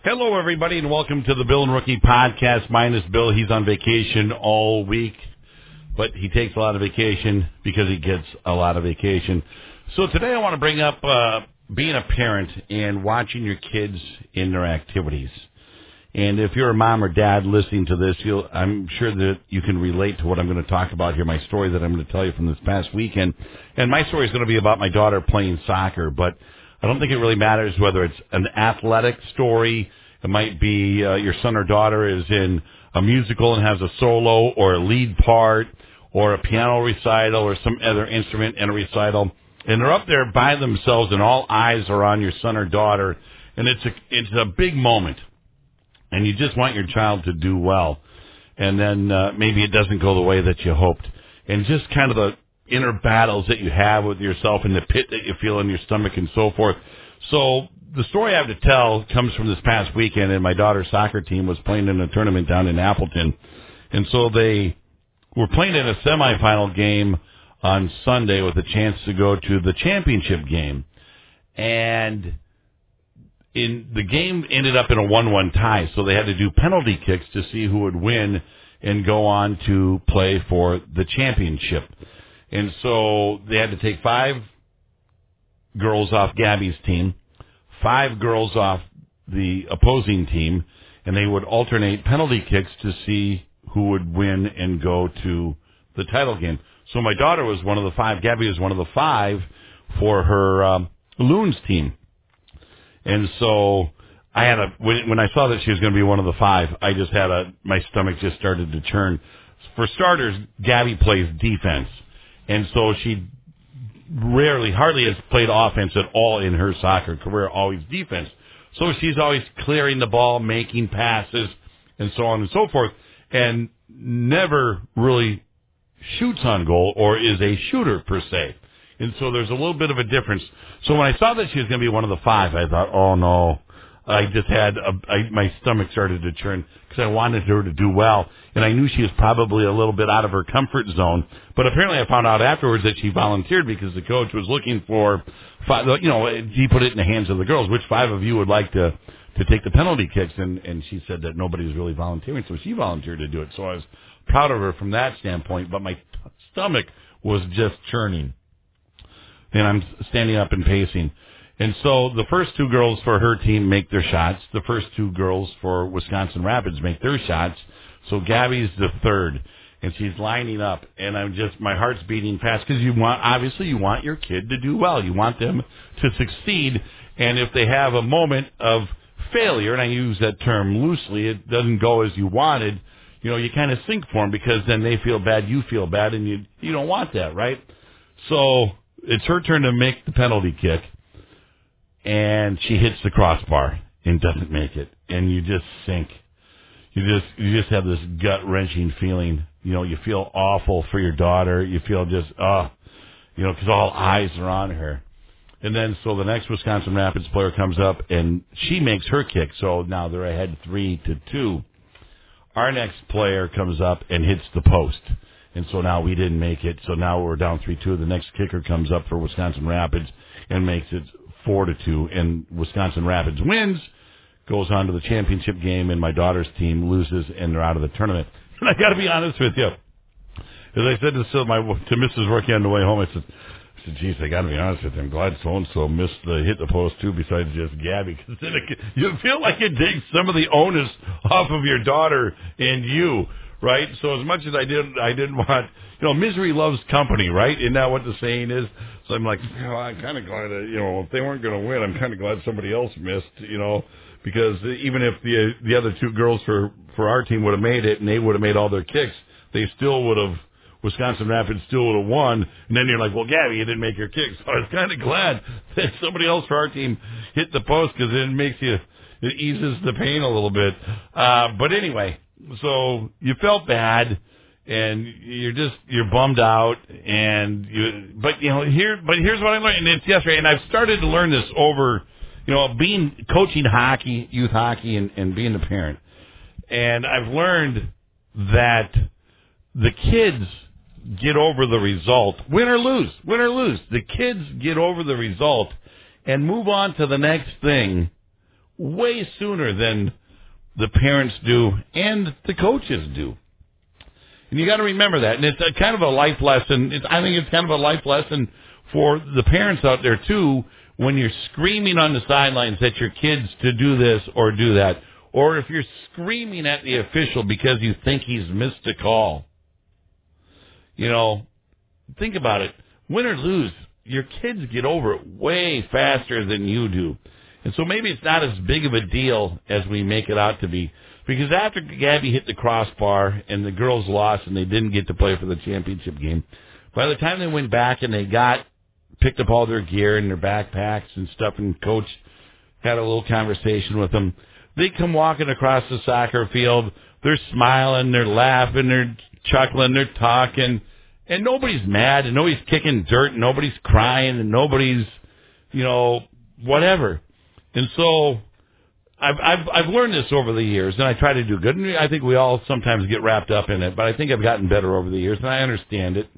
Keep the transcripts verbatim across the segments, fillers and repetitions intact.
Hello, everybody, and welcome to the Bill and Rookie podcast. Minus Bill. He's on vacation all week, but he takes a lot of vacation because he gets a lot of vacation. So today I want to bring up uh, being a parent and watching your kids in their activities. And if you're a mom or dad listening to this, you'll, I'm sure that you can relate to what I'm going to talk about here, my story that I'm going to tell you from this past weekend. And my story is going to be about my daughter playing soccer, but I don't think it really matters whether it's an athletic story. It might be uh, your son or daughter is in a musical and has a solo or a lead part or a piano recital or some other instrument in a recital. And they're up there by themselves and all eyes are on your son or daughter. And it's a, it's a big moment. And you just want your child to do well. And then uh, maybe it doesn't go the way that you hoped. And just kind of the inner battles that you have with yourself and the pit that you feel in your stomach and so forth. So the story I have to tell comes from this past weekend, and my daughter's soccer team was playing in a tournament down in Appleton. And so they were playing in a semifinal game on Sunday with a chance to go to the championship game. And in the game ended up in a one one tie, so they had to do penalty kicks to see who would win and go on to play for the championship. And so they had to take five girls off Gabby's team, five girls off the opposing team, and they would alternate penalty kicks to see who would win and go to the title game. So my daughter was one of the five. Gabby was one of the five for her um, Loons team. And so I had a, when, when I saw that she was going to be one of the five, I just had a, my stomach just started to churn. For starters, Gabby plays defense. And so she rarely, hardly has played offense at all in her soccer career, always defense. So she's always clearing the ball, making passes, and so on and so forth, and never really shoots on goal or is a shooter per se. And so there's a little bit of a difference. So when I saw that she was going to be one of the five, I thought, oh, no. I just had, a, I, my stomach started to churn because I wanted her to do well. And I knew she was probably a little bit out of her comfort zone. But apparently I found out afterwards that she volunteered because the coach was looking for, five, you know, he put it in the hands of the girls. Which five of you would like to, to take the penalty kicks? And, and she said that nobody was really volunteering. So she volunteered to do it. So I was proud of her from that standpoint. But my stomach was just churning. And I'm standing up and pacing. And so the first two girls for her team make their shots. The first two girls for Wisconsin Rapids make their shots. So Gabby's the third. And she's lining up. And I'm just, my heart's beating fast because you want, obviously you want your kid to do well. You want them to succeed. And if they have a moment of failure, and I use that term loosely, it doesn't go as you wanted, you know, you kind of sink for them because then they feel bad, you feel bad, and you, you don't want that, right? So it's her turn to make the penalty kick, and she hits the crossbar and doesn't make it, and you just sink. You just you just have this gut-wrenching feeling. You know, you feel awful for your daughter. You feel just, oh, you know, because all eyes are on her. And then so the next Wisconsin Rapids player comes up, and she makes her kick, so now they're ahead three to two. Our next player comes up and hits the post. And so now we didn't make it. So now we're down three two. The next kicker comes up for Wisconsin Rapids and makes it four to two. And Wisconsin Rapids wins, goes on to the championship game, and my daughter's team loses, and they're out of the tournament. And I got to be honest with you. As I said to, my, to Missus Rookie on the way home, I said, I said, geez, I got to be honest with you. I'm glad so-and-so missed the hit the post, too, besides just Gabby. Because then it, you feel like it takes some of the onus off of your daughter and you. Right? So as much as I didn't, I didn't want, you know, misery loves company, right? Isn't that what the saying is? So I'm like, you know, I'm kind of glad that, you know, if they weren't going to win, I'm kind of glad somebody else missed, you know, because even if the the other two girls for, for our team would have made it and they would have made all their kicks, they still would have, Wisconsin Rapids still would have won. And then you're like, well, Gabby, you didn't make your kicks. So I was kind of glad that somebody else for our team hit the post because it makes you, it eases the pain a little bit. Uh, but anyway. So you felt bad, and you're just you're bummed out, and you. But you know here, but here's what I learned, and it's yesterday, and I've started to learn this over, you know, being coaching hockey, youth hockey, and, and being a parent, and I've learned that the kids get over the result, win or lose, win or lose. The kids get over the result and move on to the next thing way sooner than the parents do and the coaches do. And you got to remember that. And it's a kind of a life lesson. It's, I think it's kind of a life lesson for the parents out there, too, when you're screaming on the sidelines at your kids to do this or do that. Or if you're screaming at the official because you think he's missed a call. You know, think about it. Win or lose, your kids get over it way faster than you do. And so maybe it's not as big of a deal as we make it out to be. Because after Gabby hit the crossbar and the girls lost and they didn't get to play for the championship game, by the time they went back and they got, picked up all their gear and their backpacks and stuff, and Coach had a little conversation with them, they come walking across the soccer field. They're smiling, they're laughing, they're chuckling, they're talking, and nobody's mad, and nobody's kicking dirt, and nobody's crying, and nobody's, you know, whatever. And so I've, I've, I've learned this over the years, and I try to do good. And I think we all sometimes get wrapped up in it, but I think I've gotten better over the years, and I understand it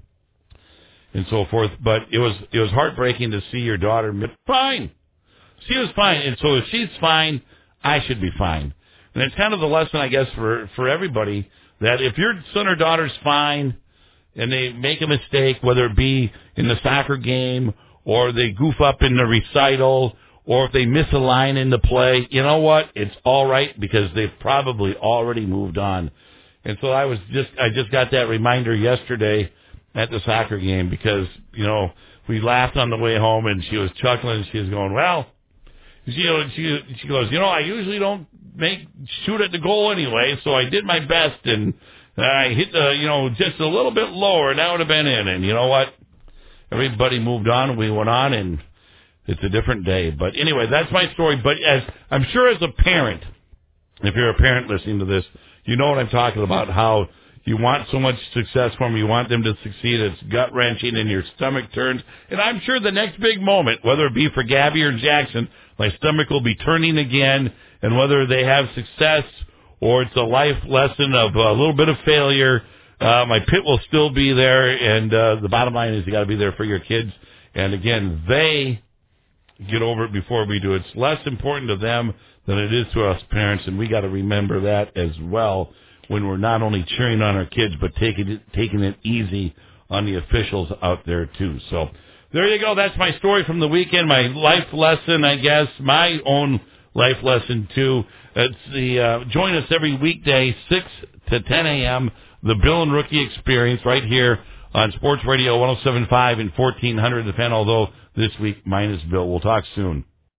and so forth. But it was it was heartbreaking to see your daughter fine. She was fine, and so if she's fine, I should be fine. And it's kind of the lesson, I guess, for, for everybody, that if your son or daughter's fine and they make a mistake, whether it be in the soccer game or they goof up in the recital or if they miss a line in the play, you know what? It's all right because they've probably already moved on. And so I was just, I just got that reminder yesterday at the soccer game because, you know, we laughed on the way home and she was chuckling. She was going, well, she, she, she goes, you know, I usually don't make, shoot at the goal anyway, so I did my best and I hit the, you know, just a little bit lower. That would have been in. And you know what? Everybody moved on. We went on and it's a different day. But anyway, that's my story. But as I'm sure as a parent, if you're a parent listening to this, you know what I'm talking about, how you want so much success for them. You want them to succeed. It's gut-wrenching and your stomach turns. And I'm sure the next big moment, whether it be for Gabby or Jackson, my stomach will be turning again. And whether they have success or it's a life lesson of a little bit of failure, uh, my pit will still be there. And uh, the bottom line is you got to be there for your kids. And again, they get over it before we do. It's less important to them than it is to us parents, and we got to remember that as well when we're not only cheering on our kids but taking it, taking it easy on the officials out there too. So there you go. That's my story from the weekend, my life lesson, I guess, my own life lesson too. It's the uh, join us every weekday, six to ten a.m., the Bill and Rookie Experience right here on Sports Radio one oh seven point five and fourteen hundred The Fan, although this week minus Bill. We'll talk soon.